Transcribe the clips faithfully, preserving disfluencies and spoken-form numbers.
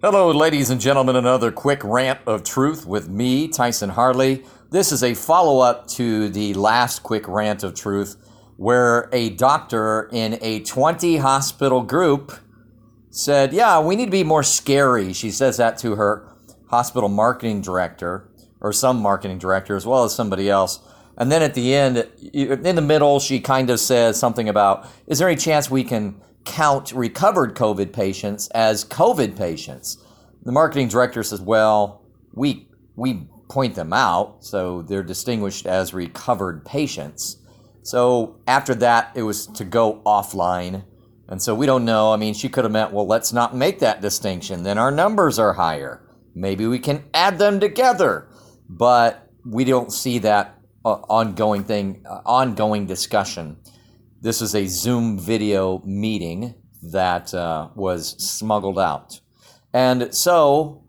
Hello, ladies and gentlemen. Another quick rant of truth with me, Tyson Harley. This is a follow-up to the last quick rant of truth where a doctor in a twenty hospital group said, yeah, we need to be more scary. She says that to her hospital marketing director or some marketing director as well as somebody else. And then at the end, in the middle, she kind of says something about, is there any chance we can count recovered COVID patients as COVID patients? The marketing director says, well, we we point them out, so they're distinguished as recovered patients. So after that, it was to go offline. And so we don't know. I mean, she could have meant, well, let's not make that distinction. Then our numbers are higher. Maybe we can add them together. But we don't see that uh, ongoing thing, uh, ongoing discussion. This is a Zoom video meeting that uh, was smuggled out. And so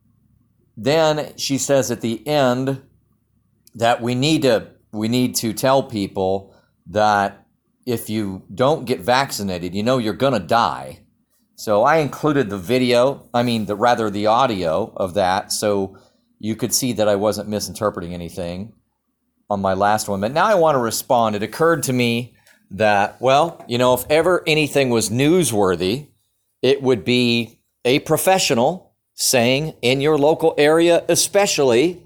then she says at the end that we need to we need to tell people that if you don't get vaccinated, you know you're going to die. So I included the video, I mean, the rather the audio of that, so you could see that I wasn't misinterpreting anything on my last one. But now I want to respond. It occurred to me that, well, you know, if ever anything was newsworthy, it would be a professional saying in your local area, especially,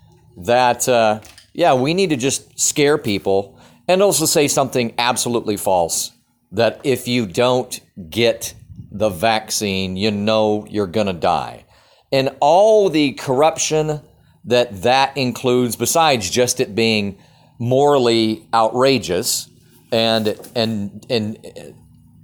that, uh, yeah, we need to just scare people, and also say something absolutely false, that if you don't get the vaccine, you know you're going to die. And all the corruption that that includes, besides just it being morally outrageous, and and and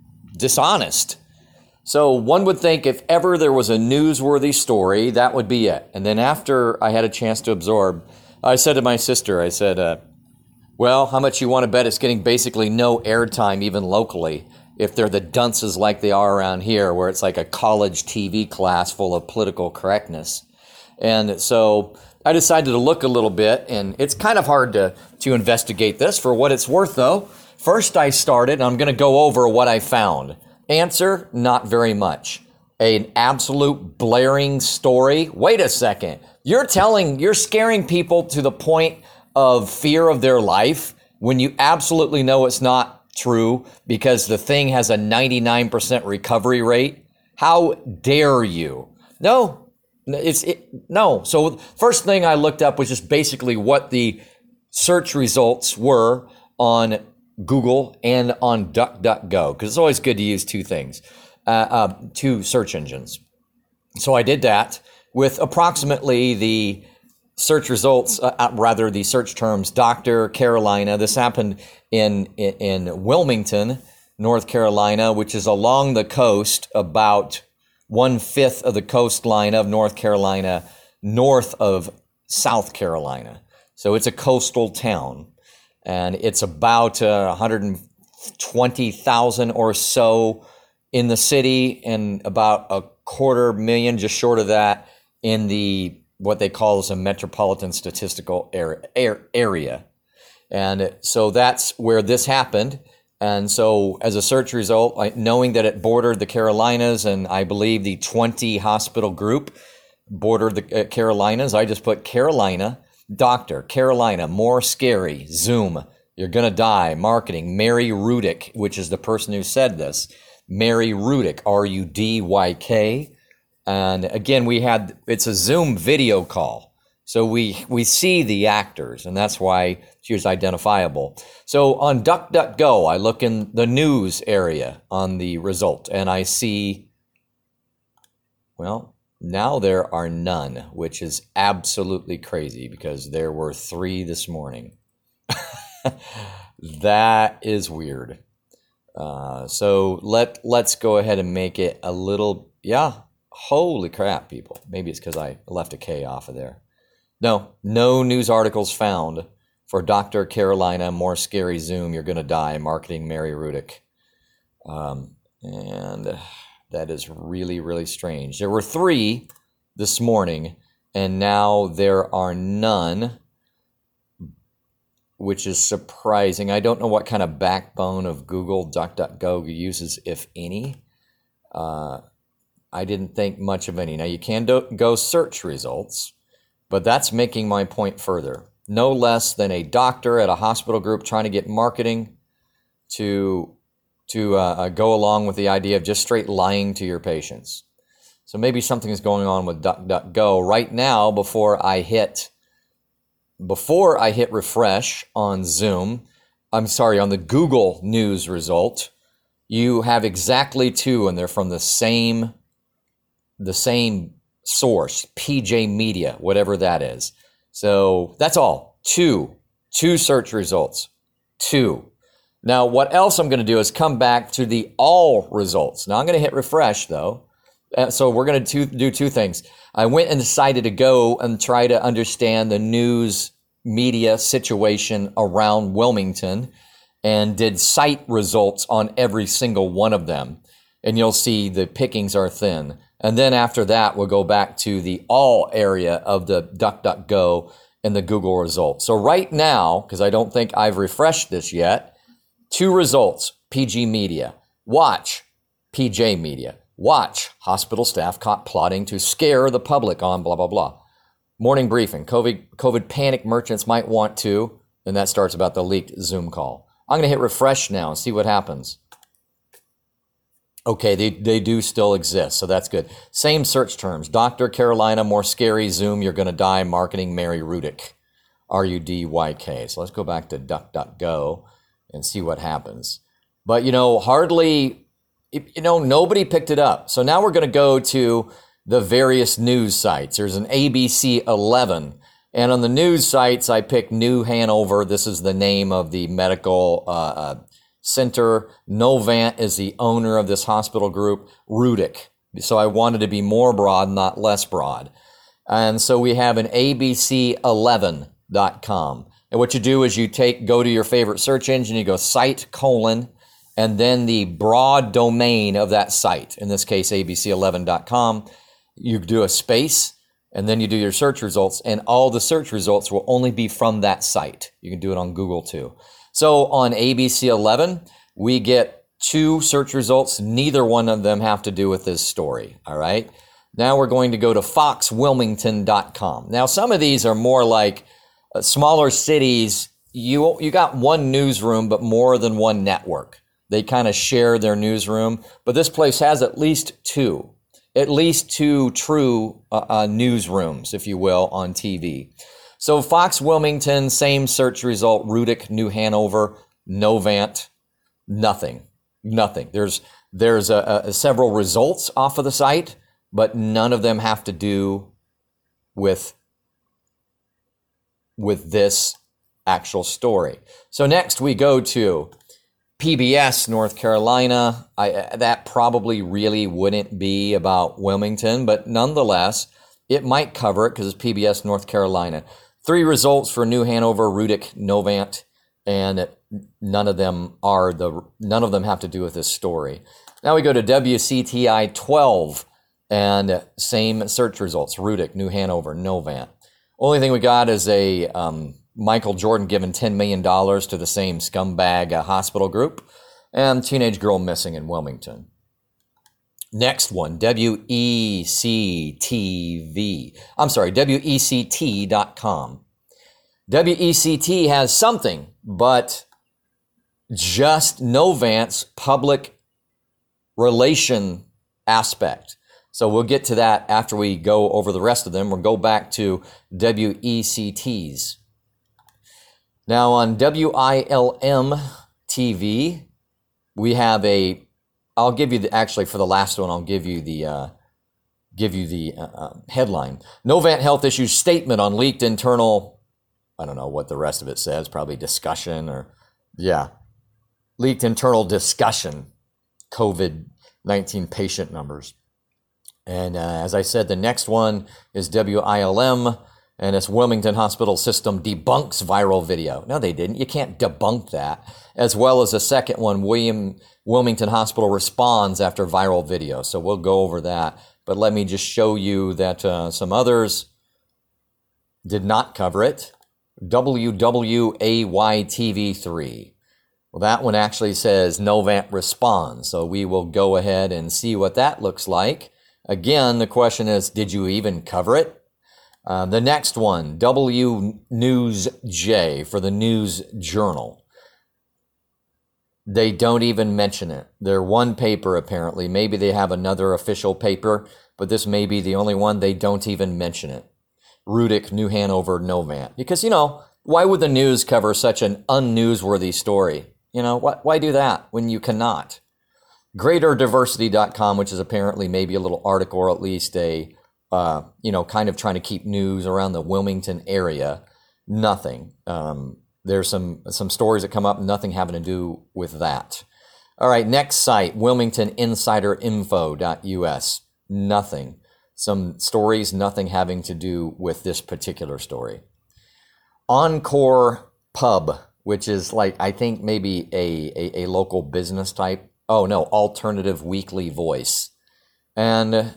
dishonest. So one would think if ever there was a newsworthy story, that would be it. And then after I had a chance to absorb, I said to my sister, I said, uh, well, how much you want to bet it's getting basically no airtime even locally if they're the dunces like they are around here, where it's like a college T V class full of political correctness. And so I decided to look a little bit, and it's kind of hard to, to investigate this. For what it's worth, though, first I started, and I'm going to go over what I found. Answer, not very much. An absolute blaring story. Wait a second. You're telling, you're scaring people to the point of fear of their life when you absolutely know it's not true because the thing has a ninety-nine percent recovery rate. How dare you? No, it's it, no. So first thing I looked up was just basically what the search results were on Google and on DuckDuckGo, because it's always good to use two things, uh, uh, two search engines. So I did that with approximately the search results, uh, rather the search terms, Doctor Carolina. This happened in, in in Wilmington, North Carolina, which is along the coast, about one fifth of the coastline of North Carolina, north of South Carolina. So it's a coastal town. And it's about uh, one hundred twenty thousand or so in the city, and about a quarter million, just short of that, in the what they call as a metropolitan statistical area. And so that's where this happened. And so as a search result, knowing that it bordered the Carolinas, and I believe the twenty hospital group bordered the Carolinas, I just put Carolina. Doctor, Carolina, more scary, Zoom, you're going to die, marketing, Mary Rudyk, which is the person who said this, Mary Rudyk, R U D Y K. And again, we had, it's a Zoom video call. So we, we see the actors, and that's why she was identifiable. So on DuckDuckGo, I look in the news area on the result, and I see, well, now there are none, which is absolutely crazy because there were three this morning. That is weird. Uh, so let, let's go ahead and make it a little, yeah, holy crap, people. Maybe it's because I left a K off of there. No, no news articles found for Doctor Carolina, more scary Zoom, you're going to die, marketing Mary Rudyk. Um, and... That is really, really strange. There were three this morning, and now there are none, which is surprising. I don't know what kind of backbone of Google DuckDuckGo uses, if any. Uh, I didn't think much of any. Now, you can do, go search results, but that's making my point further. No less than a doctor at a hospital group trying to get marketing to, to uh, uh, go along with the idea of just straight lying to your patients. So maybe something is going on with DuckDuckGo right now. Before I hit, before I hit refresh on Zoom, I'm sorry, on the Google News result, you have exactly two, and they're from the same, the same source, P J Media, whatever that is. So that's all. Two, two search results, two. Now, what else I'm going to do is come back to the all results. Now, I'm going to hit refresh though. Uh, so we're going to do two things. I went and decided to go and try to understand the news media situation around Wilmington and did site results on every single one of them. And you'll see the pickings are thin. And then after that, we'll go back to the all area of the DuckDuckGo and the Google results. So right now, because I don't think I've refreshed this yet, two results, P G Media. Watch, P J Media. Watch, hospital staff caught plotting to scare the public on blah, blah, blah. Morning briefing, COVID, COVID panic merchants might want to, and that starts about the leaked Zoom call. I'm going to hit refresh now and see what happens. Okay, they, they do still exist, so that's good. Same search terms. Doctor Carolina, more scary, Zoom, you're going to die, marketing, Mary Rudyk, R U D Y K. So let's go back to DuckDuckGo and see what happens. But, you know, hardly, you know, nobody picked it up. So now we're going to go to the various news sites. There's an A B C eleven. And on the news sites, I picked New Hanover. This is the name of the medical uh, uh, center. Novant is the owner of this hospital group. Rudyk. So I wanted to be more broad, not less broad. And so we have an A B C eleven dot com. And what you do is you take, go to your favorite search engine, you go site colon, and then the broad domain of that site, in this case, A B C eleven dot com. You do a space, and then you do your search results, and all the search results will only be from that site. You can do it on Google too. So on A B C eleven, we get two search results. Neither one of them have to do with this story, all right? Now we're going to go to fox wilmington dot com. Now, some of these are more like uh, smaller cities. You, you got one newsroom, but more than one network. They kind of share their newsroom, but this place has at least two. At least two true uh, uh, newsrooms, if you will, on T V. So Fox Wilmington, same search result, Rudyk, New Hanover, Novant, nothing, nothing. There's there's a, a, several results off of the site, but none of them have to do with, with this actual story. So next we go to P B S North Carolina. I, that probably really wouldn't be about Wilmington, but nonetheless, it might cover it because it's P B S North Carolina. Three results for New Hanover, Rudyk, Novant, and none of them are the none of them have to do with this story. Now we go to W C T I twelve, and same search results: Rudyk, New Hanover, Novant. Only thing we got is a um, Michael Jordan giving ten million dollars to the same scumbag uh, hospital group, and teenage girl missing in Wilmington. Next one, W E C T V. I'm sorry, W E C T dot com. W E C T has something, but just Novant's public relation aspect. So we'll get to that after we go over the rest of them. We'll go back to W E C Ts. Now on W I L M T V, we have a, I'll give you the, actually for the last one, I'll give you the, uh, give you the uh, uh, headline. Novant Health issues statement on leaked internal, I don't know what the rest of it says, probably discussion or, yeah, leaked internal discussion, COVID nineteen patient numbers. And uh, as I said, the next one is W I L M, and it's Wilmington Hospital System debunks viral video. No, they didn't. You can't debunk that. As well as the second one, William Wilmington Hospital responds after viral video. So we'll go over that. But let me just show you that uh, some others did not cover it. W W A Y T V three. Well, that one actually says Novant responds. So we will go ahead and see what that looks like. Again, the question is, did you even cover it? Uh, the next one, W News J for the News Journal. They don't even mention it. They're one paper, apparently. Maybe they have another official paper, but this may be the only one. They don't even mention it. Rudick, New Hanover, Novant. Because, you know, why would the news cover such an unnewsworthy story? You know, why, why do that when you cannot? greater diversity dot com, which is apparently maybe a little article or at least a, uh, you know, kind of trying to keep news around the Wilmington area. Nothing. Um, there's some, some stories that come up, nothing having to do with that. All right, next site, wilmington insider info dot U S. Nothing. Some stories, nothing having to do with this particular story. Encore Pub, which is like, I think maybe a, a, a local business type. Oh no, Alternative Weekly Voice. And,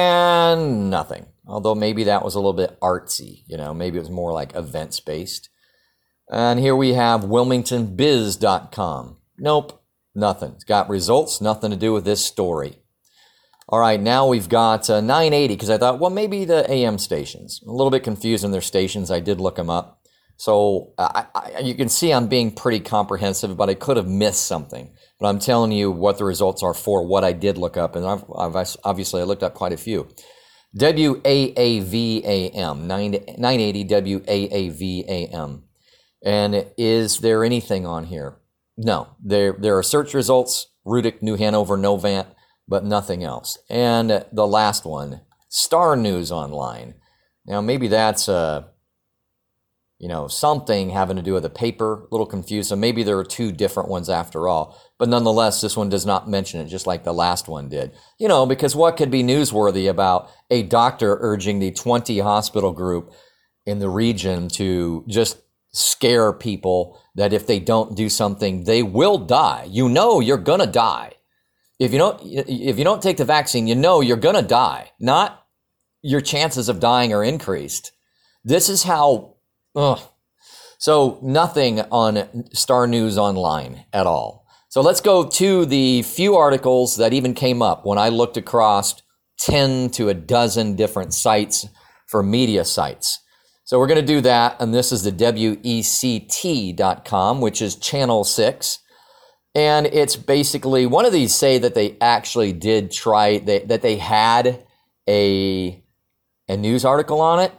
and nothing. Although maybe that was a little bit artsy, you know, maybe it was more like events based. And here we have wilmington biz dot com. Nope, nothing. It's got results, nothing to do with this story. All right, now we've got uh, nine eighty, because I thought, well, maybe the A M stations. A little bit confused in their stations. I did look them up. So I, I, you can see I'm being pretty comprehensive, but I could have missed something. But I'm telling you what the results are for what I did look up. And I've, I've obviously I looked up quite a few. W A A V A M, nine eighty W A A V A M. And is there anything on here? No. There, there are search results, Rudick, New Hanover, Novant, but nothing else. And the last one, Star News Online. Now, maybe that's uh, you know, something having to do with a paper, a little confused. So maybe there are two different ones after all. But nonetheless, this one does not mention it, just like the last one did. You know, because what could be newsworthy about a doctor urging the twenty hospital group in the region to just scare people that if they don't do something, they will die. You know you're going to die. If you don't, if you don't take the vaccine, you know you're going to die. Not your chances of dying are increased. This is how, ugh. So nothing on Star News Online at all. So let's go to the few articles that even came up when I looked across ten to a dozen different sites for media sites. So we're going to do that. And this is the W E C T dot com, which is Channel six. And it's basically, one of these say that they actually did try, they, that they had a, a news article on it.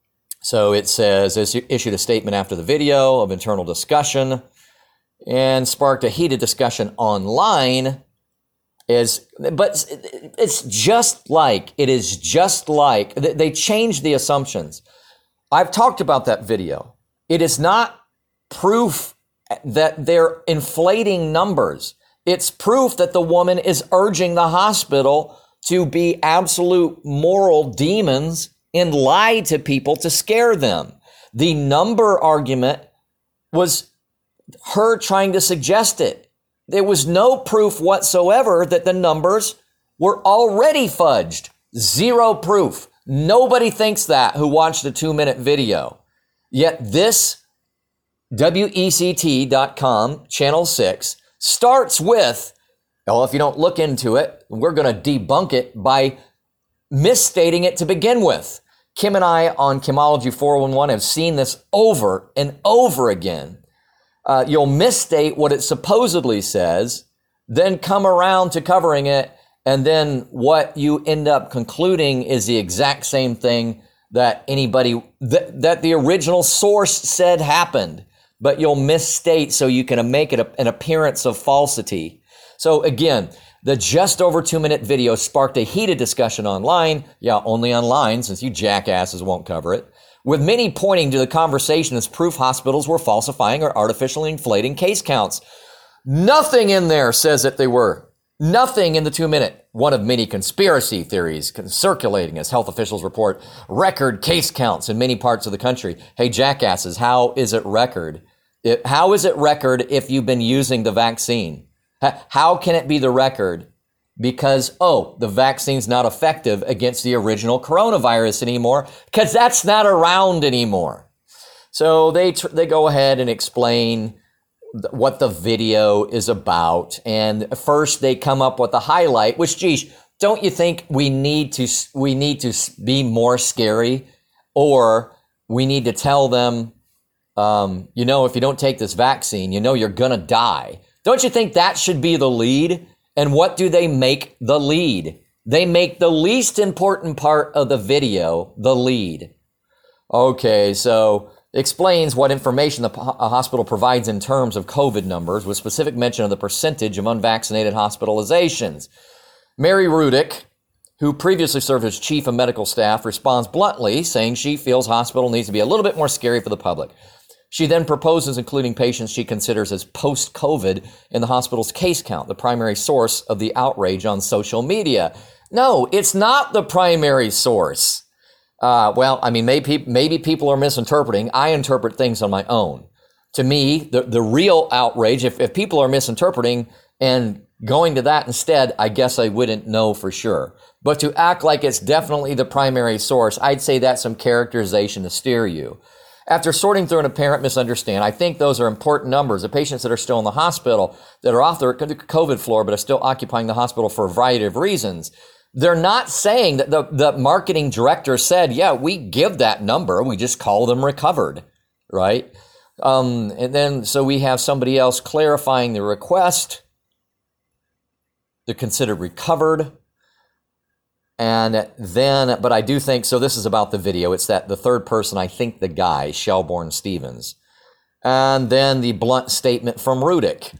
So it says, issued a statement after the video of internal discussion and sparked a heated discussion online. Is, but it's just like, it is just like, they changed the assumptions. I've talked about that video. It is not proof that they're inflating numbers. It's proof that the woman is urging the hospital to be absolute moral demons and lie to people to scare them. The number argument was her trying to suggest it. There was no proof whatsoever that the numbers were already fudged. Zero proof. Nobody thinks that who watched the two-minute video. Yet this W E C T dot com, Channel six, starts with, well, if you don't look into it, we're going to debunk it by misstating it to begin with. Kim and I on Kimology four one one have seen this over and over again. Uh, you'll misstate what it supposedly says, then come around to covering it, and then what you end up concluding is the exact same thing that anybody, th- that the original source said happened, but you'll misstate so you can make it a, an appearance of falsity. So again, the just over two minute video sparked a heated discussion online. Yeah, only online since you jackasses won't cover it. With many pointing to the conversation as proof hospitals were falsifying or artificially inflating case counts. Nothing in there says that they were. Nothing in the two minute. One of many conspiracy theories circulating as health officials report record case counts in many parts of the country. Hey, jackasses, how is it record? It, how is it record if you've been using the vaccine? How can it be the record? Because, oh, the vaccine's not effective against the original coronavirus anymore because that's not around anymore. So they tr- they go ahead and explain th- what the video is about. And first they come up with a highlight, which, geez, don't you think we need to we need to be more scary, or we need to tell them, um, you know, if you don't take this vaccine, you know you're gonna die? Don't you think that should be the lead? And what do they make the lead? They make the least important part of the video the lead. Okay, so explains what information the hospital provides in terms of COVID numbers, with specific mention of the percentage of unvaccinated hospitalizations. Mary Rudick, who previously served as chief of medical staff, responds bluntly, saying she feels hospital needs to be a little bit more scary for the public. She then proposes including patients she considers as post-COVID in the hospital's case count, the primary source of the outrage on social media. No, it's not the primary source. Uh, well, I mean, maybe, maybe people are misinterpreting. I interpret things on my own. To me, the, the real outrage, if, if people are misinterpreting and going to that instead, I guess I wouldn't know for sure. But to act like it's definitely the primary source, I'd say that's some characterization to steer you. After sorting through an apparent misunderstanding, I think those are important numbers. The patients that are still in the hospital, that are off the COVID floor, but are still occupying the hospital for a variety of reasons. They're not saying that the, the marketing director said, yeah, we give that number. We just call them recovered, right? Um, and then, so we have somebody else clarifying the request. They're considered recovered. And then, but I do think, so this is about the video. It's that the third person, I think the guy, Shelbourne Stevens. And then the blunt statement from Rudick.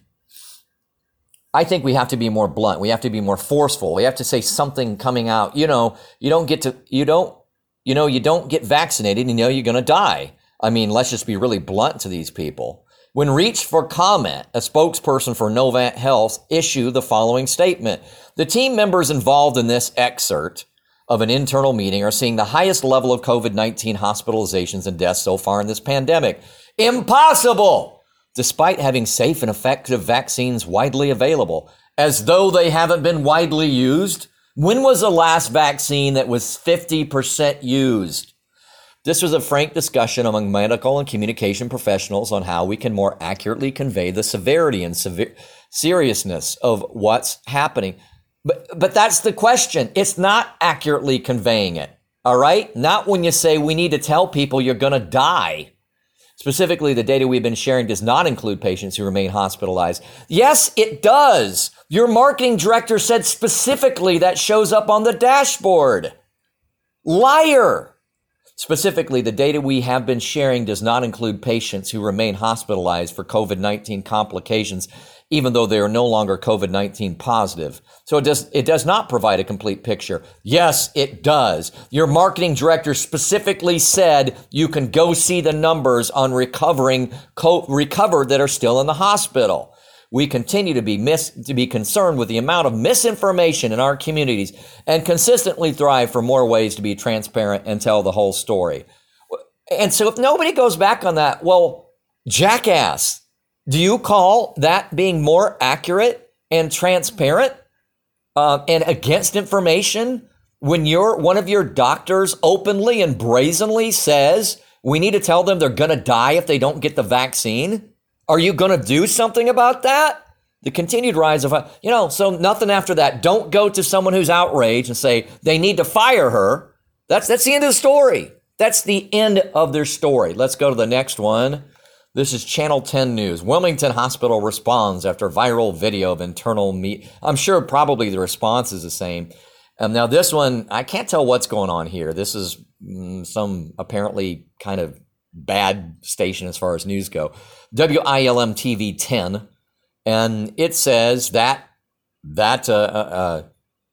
I think we have to be more blunt. We have to be more forceful. We have to say something coming out. You know, you don't get to, you don't, you know, you don't get vaccinated, you know, you're going to die. I mean, let's just be really blunt to these people. When reached for comment, a spokesperson for Novant Health issued the following statement. The team members involved in this excerpt of an internal meeting are seeing the highest level of COVID nineteen hospitalizations and deaths so far in this pandemic. Impossible! Despite having safe and effective vaccines widely available, as though they haven't been widely used. When was the last vaccine that was fifty percent used? This was a frank discussion among medical and communication professionals on how we can more accurately convey the severity and severe seriousness of what's happening. But, but that's the question. It's not accurately conveying it. All right. Not when you say we need to tell people you're going to die. Specifically, the data we've been sharing does not include patients who remain hospitalized. Yes, it does. Your marketing director said specifically that shows up on the dashboard. Liar. Specifically, the data we have been sharing does not include patients who remain hospitalized for COVID nineteen complications, even though they are no longer COVID nineteen positive. So it does, it does not provide a complete picture. Yes, it does. Your marketing director specifically said you can go see the numbers on recovering, co- recovered that are still in the hospital. We continue to be mis- to be concerned with the amount of misinformation in our communities and consistently thrive for more ways to be transparent and tell the whole story. And so if nobody goes back on that, well, jackass, do you call that being more accurate and transparent uh, and against information when you're one of your doctors openly and brazenly says we need to tell them they're going to die if they don't get the vaccine? Are you going to do something about that? The continued rise of, you know, so nothing after that. Don't go to someone who's outraged and say they need to fire her. That's that's the end of the story. That's the end of their story. Let's go to the next one. This is Channel ten News. Wilmington Hospital responds after viral video of internal meet. I'm sure probably the response is the same. Um, now this one, I can't tell what's going on here. This is mm, some apparently kind of bad station as far as news go. W I L M T V ten, and it says that that uh, uh,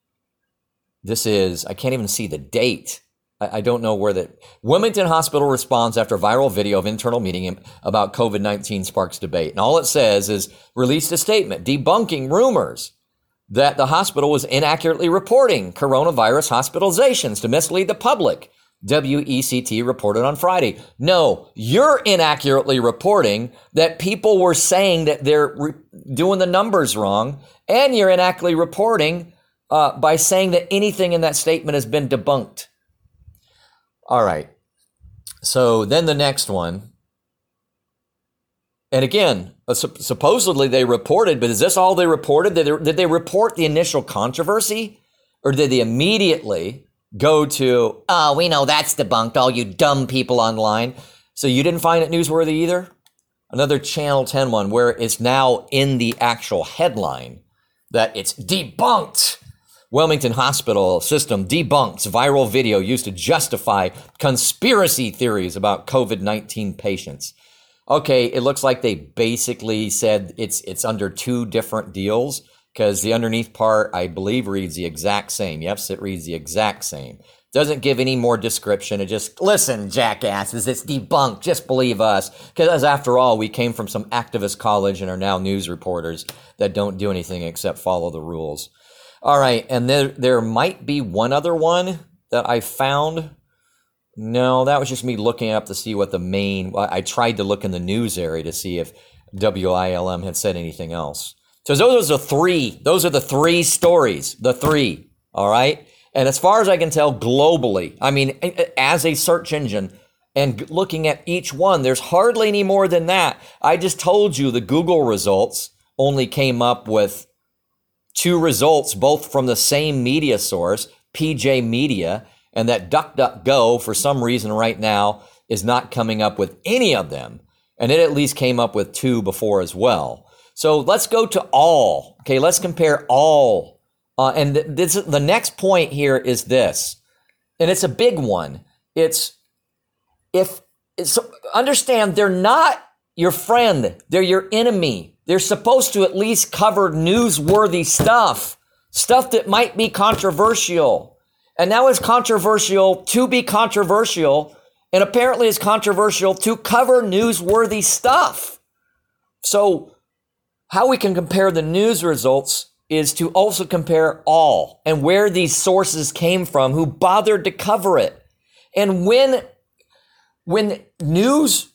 this is, I can't even see the date. I, I don't know where that. Wilmington Hospital responds after viral video of internal meeting about COVID nineteen sparks debate. And all it says is released a statement debunking rumors that the hospital was inaccurately reporting coronavirus hospitalizations to mislead the public. W E C T reported on Friday. No, you're inaccurately reporting that people were saying that they're re- doing the numbers wrong, and you're inaccurately reporting uh, by saying that anything in that statement has been debunked. All right. So then the next one. And again, uh, sup- supposedly they reported, but is this all they reported? Did they, did they report the initial controversy Or did they immediately go to, oh, we know that's debunked, all you dumb people online. So you didn't find it newsworthy either? Another Channel ten one where it's now in the actual headline that it's debunked. Wilmington Hospital System debunks viral video used to justify conspiracy theories about COVID nineteen patients. Okay, it looks like they basically said it's it's under two different deals because the underneath part, I believe, reads the exact same. Yes, it reads the exact same. Doesn't give any more description. It just, listen, jackasses, it's debunked. Just believe us. Because after all, we came from some activist college and are now news reporters that don't do anything except follow the rules. All right, and there there might be one other one that I found. No, that was just me looking up to see what the main, I tried to look in the news area to see if W I L M had said anything else. So those are three, those are the three stories, the three, all right? And as far as I can tell globally, I mean, as a search engine and looking at each one, there's hardly any more than that. I just told you the Google results only came up with two results, both from the same media source, P J Media, and that DuckDuckGo, for some reason right now, is not coming up with any of them. And it at least came up with two before as well. So let's go to all. Okay, let's compare all. Uh, and th- this, the next point here is this, and it's a big one. It's if it's, understand they're not your friend, they're your enemy. They're supposed to at least cover newsworthy stuff, stuff that might be controversial. And now it's controversial to be controversial, and apparently it's controversial to cover newsworthy stuff. So how we can compare the news results is to also compare all and where these sources came from, who bothered to cover it. And when, when news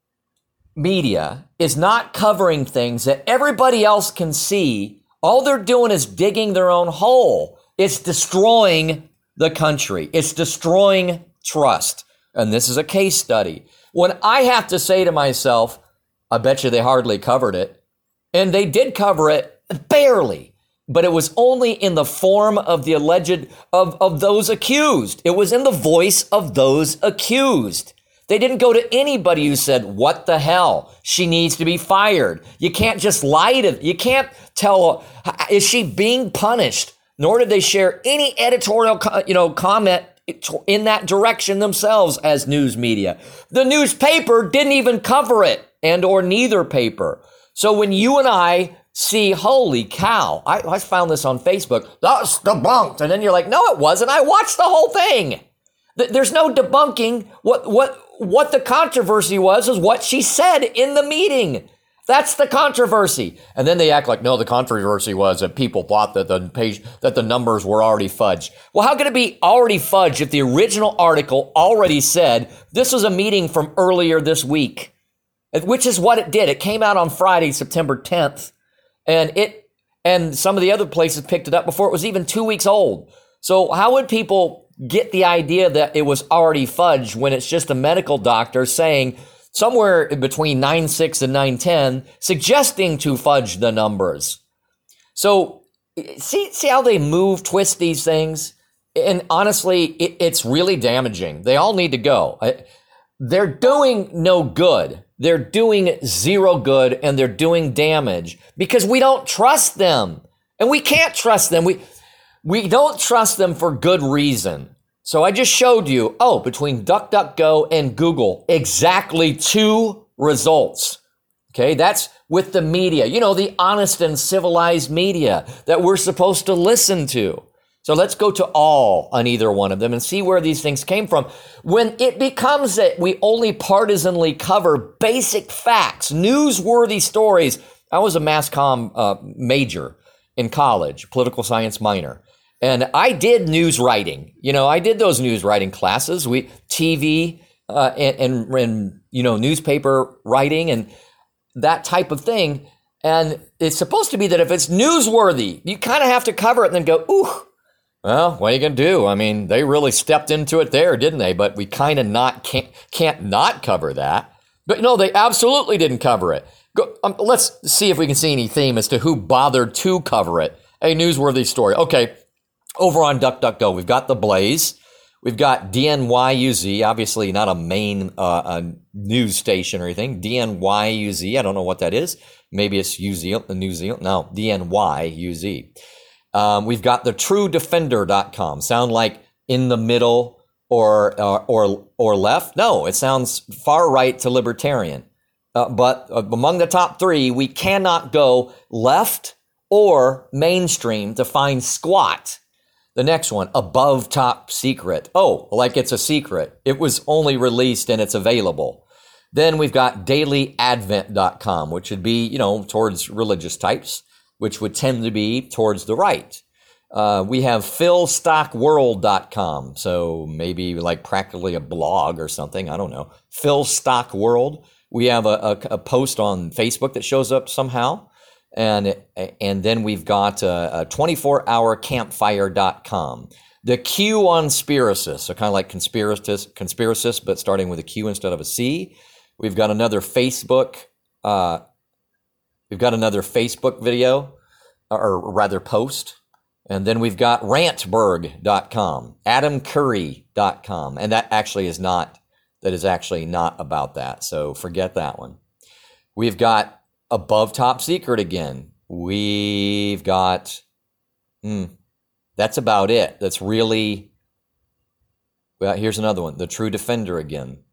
media is not covering things that everybody else can see, all they're doing is digging their own hole. It's destroying the country. It's destroying trust. And this is a case study. When I have to say to myself, I bet you they hardly covered it. And they did cover it barely. But it was only in the form of the alleged, of, of those accused. It was in the voice of those accused. They didn't go to anybody who said, what the hell? She needs to be fired. You can't just lie to, you can't tell, is she being punished? Nor did they share any editorial, you know, comment in that direction themselves as news media. The newspaper didn't even cover it, and or neither paper. So when you and I see, holy cow, I, I found this on Facebook, that's debunked. And then you're like, no, it wasn't. I watched the whole thing. There's no debunking. What, what, what the controversy was, is what she said in the meeting. That's the controversy. And then they act like, no, the controversy was that people thought that the page, that the numbers were already fudged. Well, how could it be already fudged if the original article already said this was a meeting from earlier this week, which is what it did. It came out on Friday, September tenth. And it, and some of the other places picked it up before it was even two weeks old. So how would people get the idea that it was already fudged when it's just a medical doctor saying somewhere between nine six and nine ten, suggesting to fudge the numbers? So see, see how they move, twist these things? And honestly, it, it's really damaging. They all need to go. They're doing no good. They're doing zero good, and they're doing damage because we don't trust them, and we can't trust them. We, we don't trust them for good reason. So I just showed you, oh, between DuckDuckGo and Google, exactly two results. Okay, that's with the media, you know, the honest and civilized media that we're supposed to listen to. So let's go to all on either one of them and see where these things came from. When it becomes that we only partisanly cover basic facts, newsworthy stories. I was a mass comm uh, major in college, political science minor. And I did news writing. You know, I did those news writing classes. We T V uh, and, and, and, you know, newspaper writing and that type of thing. And it's supposed to be that if it's newsworthy, you kind of have to cover it and then go, ooh. Well, what are you going to do? I mean, they really stepped into it there, didn't they? But we kind of not can't can't not cover that. But no, they absolutely didn't cover it. Go, um, let's see if we can see any theme as to who bothered to cover it. A newsworthy story. Okay, over on DuckDuckGo, we've got The Blaze. We've got D N Y U Z, obviously not a main uh, a news station or anything. D N Y U Z, I don't know what that is. Maybe it's New Zealand, New Zealand. No, D N Y U Z. Um, we've got the true defender dot com. Sound like in the middle or uh, or or left? No, it sounds far right to libertarian. Uh, but uh, among the top three, we cannot go left or mainstream to find squat. The next one, above top secret. Oh, like it's a secret. It was only released and it's available. Then we've got daily advent dot com, which would be, you know, towards religious types, which would tend to be towards the right. Uh, we have phil stock world dot com. So maybe like practically a blog or something. I don't know. PhilStockWorld. We have a, a, a post on Facebook that shows up somehow. And and then we've got a, a twenty-four hour campfire dot com. The Q on Spiracist, so kind of like conspiracist, conspiracist, but starting with a Q instead of a C. We've got another Facebook, uh, we've got another Facebook video, or rather post. And then we've got rantberg dot com, adam curry dot com. And that actually is not, that is actually not about that. So forget that one. We've got above top secret again. We've got, hmm, that's about it. That's really, well, here's another one, the true defender again.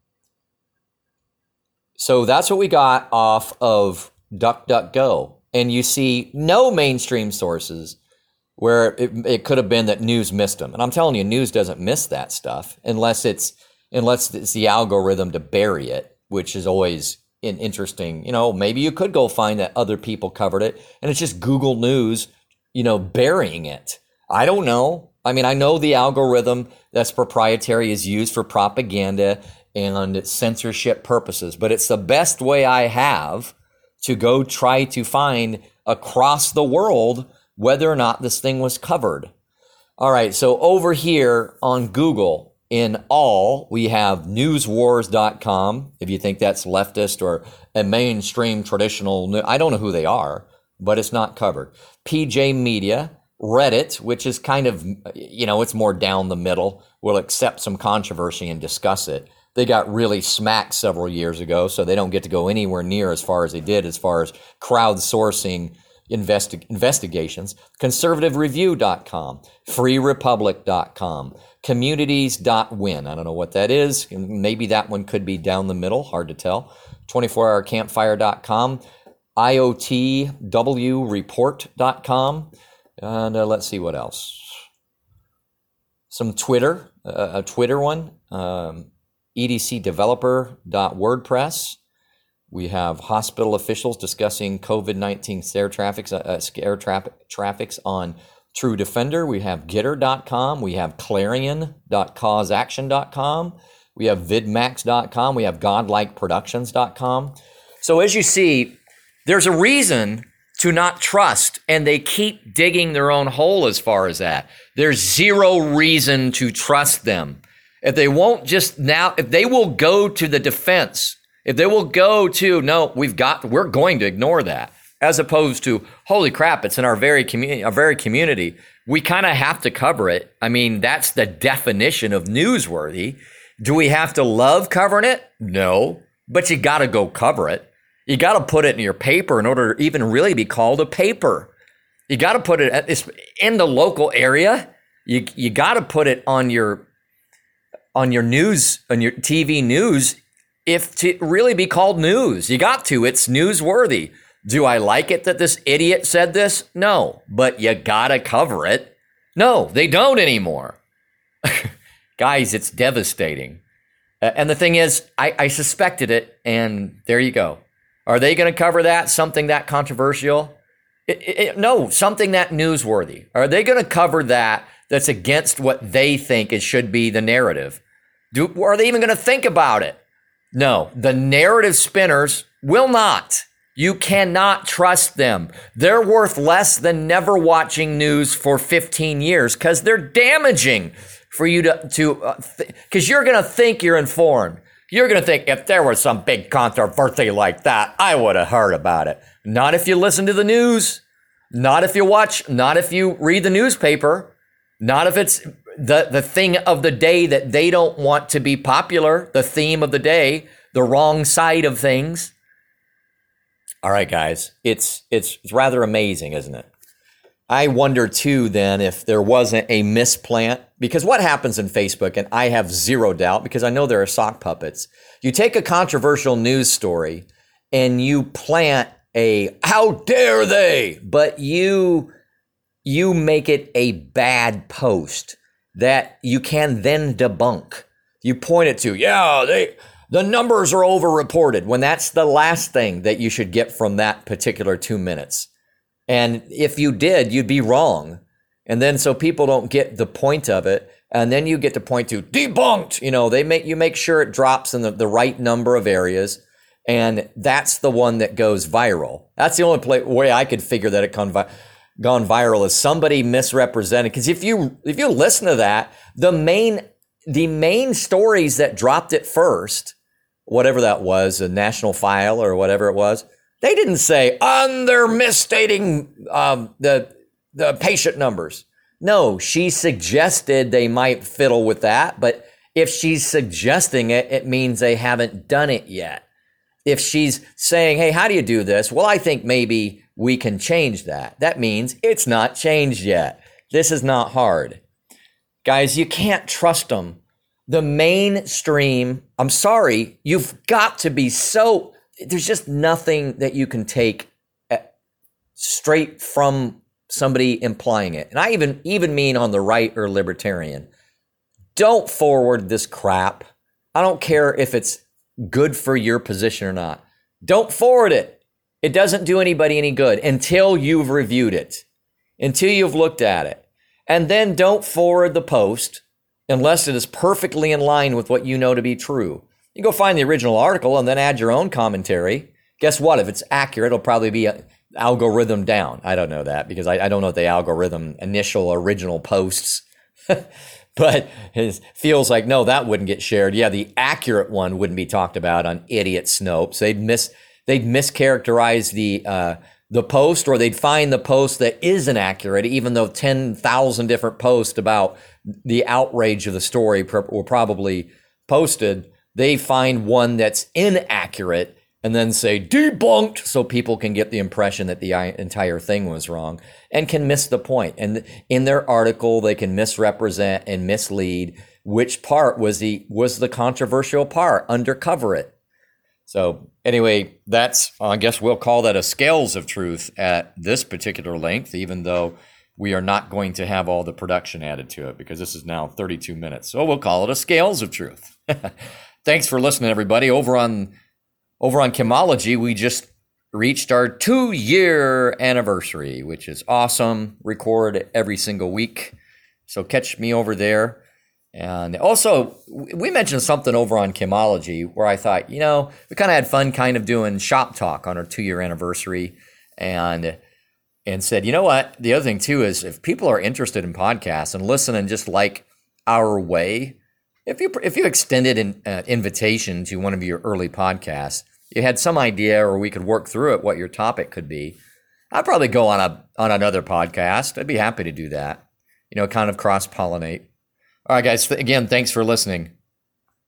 So that's what we got off of DuckDuckGo. And you see no mainstream sources where it, it could have been that news missed them. And I'm telling you, news doesn't miss that stuff unless it's, unless it's the algorithm to bury it, which is always in interesting, you know, maybe you could go find that other people covered it and it's just Google News, you know, burying it. I don't know. I mean, I know the algorithm that's proprietary is used for propaganda and censorship purposes, but it's the best way I have to go try to find across the world whether or not this thing was covered. All right, so over here on Google, in all, we have news wars dot com, if you think that's leftist or a mainstream traditional, I don't know who they are, but it's not covered. P J Media, Reddit, which is kind of, you know, it's more down the middle, will accept some controversy and discuss it. They got really smacked several years ago, so they don't get to go anywhere near as far as they did as far as crowdsourcing investi- investigations. conservative review dot com, free republic dot com, communities dot win. I don't know what that is. Maybe that one could be down the middle. Hard to tell. twenty-four hour campfire dot com, I O T W report dot com. And uh, let's see what else. Some Twitter, uh, a Twitter one, um, E D C developer dot wordpress. We have hospital officials discussing COVID nineteen scare traffics, uh, scare tra- traffics on True Defender. We have Gitter dot com. We have Clarion dot cause action dot com. We have vidmax dot com. We have godlike productions dot com. So as you see, there's a reason to not trust, and they keep digging their own hole as far as that. There's zero reason to trust them. If they won't just now, if they will go to the defense, if they will go to, no, we've got, we're going to ignore that. As opposed to, holy crap, it's in our very community, our very community. We kind of have to cover it. I mean, that's the definition of newsworthy. Do we have to love covering it? No, but you got to go cover it. You got to put it in your paper in order to even really be called a paper. You got to put it in the local area. You you got to put it on your on your news, on your T V news, if to really be called news. You got to. It's newsworthy. Do I like it that this idiot said this? No, but you gotta cover it. No, they don't anymore. Guys, it's devastating. Uh, and the thing is, I, I suspected it, and there you go. Are they going to cover that, something that controversial? It, it, no, something that newsworthy. Are they going to cover that that's against what they think it should be the narrative? Do, are they even going to think about it? No, the narrative spinners will not. You cannot trust them. They're worth less than never watching news for fifteen years because they're damaging for you to, to because uh, th- you're going to think you're informed. You're going to think if there was some big controversy like that, I would have heard about it. Not if you listen to the news. Not if you watch, not if you read the newspaper. Not if it's the, the thing of the day that they don't want to be popular, the theme of the day, the wrong side of things. All right, guys, it's it's, it's rather amazing, isn't it? I wonder, too, then, if there wasn't a misplant, because what happens in Facebook, and I have zero doubt, because I know there are sock puppets, you take a controversial news story and you plant a, how dare they, but you, you make it a bad post that you can then debunk. You point it to, yeah, they, the numbers are overreported, when that's the last thing that you should get from that particular two minutes. And if you did, you'd be wrong. And then so people don't get the point of it. And then you get to point to debunked. You know, they make you make sure it drops in the, the right number of areas. And that's the one that goes viral. That's the only play, way I could figure that it gone, vi- gone viral is somebody misrepresented. Because if you if you listen to that, the main the main stories that dropped it first, whatever that was, a National File or whatever it was, they didn't say, and they're misstating um, the the patient numbers. No, she suggested they might fiddle with that. But if she's suggesting it, it means they haven't done it yet. If she's saying, hey, how do you do this? Well, I think maybe we can change that. That means it's not changed yet. This is not hard. Guys, you can't trust them. The mainstream, I'm sorry, you've got to be so... There's just nothing that you can take straight from somebody implying it. And I even even mean on the right or libertarian. Don't forward this crap. I don't care if it's good for your position or not. Don't forward it. It doesn't do anybody any good until you've reviewed it, until you've looked at it. And then don't forward the post unless it is perfectly in line with what you know to be true. You go find the original article and then add your own commentary. Guess what? If it's accurate, it'll probably be a algorithm down. I don't know that because I, I don't know what the algorithm initial original posts. But it feels like, no, that wouldn't get shared. Yeah, the accurate one wouldn't be talked about on Idiot Snopes. They'd miss, they'd mischaracterize the uh, the post, or they'd find the post that isn't accurate, even though ten thousand different posts about the outrage of the story were probably posted. They find one that's inaccurate and then say debunked so people can get the impression that the entire thing was wrong and can miss the point. And in their article, they can misrepresent and mislead which part was the was the controversial part, undercover it. So anyway, that's, I guess we'll call that a scales of truth at this particular length, even though we are not going to have all the production added to it because this is now thirty-two minutes. So we'll call it a scales of truth. Thanks for listening, everybody. Over on over on Chemology, we just reached our two-year anniversary, which is awesome. Record every single week. So catch me over there. And also, we mentioned something over on Chemology where I thought, you know, we kind of had fun kind of doing shop talk on our two-year anniversary and and said, you know what? The other thing, too, is if people are interested in podcasts and listen and just like our way, If you if you extended an uh, invitation to one of your early podcasts, you had some idea, or we could work through it, what your topic could be, I'd probably go on a on another podcast. I'd be happy to do that. You know, kind of cross pollinate. All right, guys. Th- again, thanks for listening.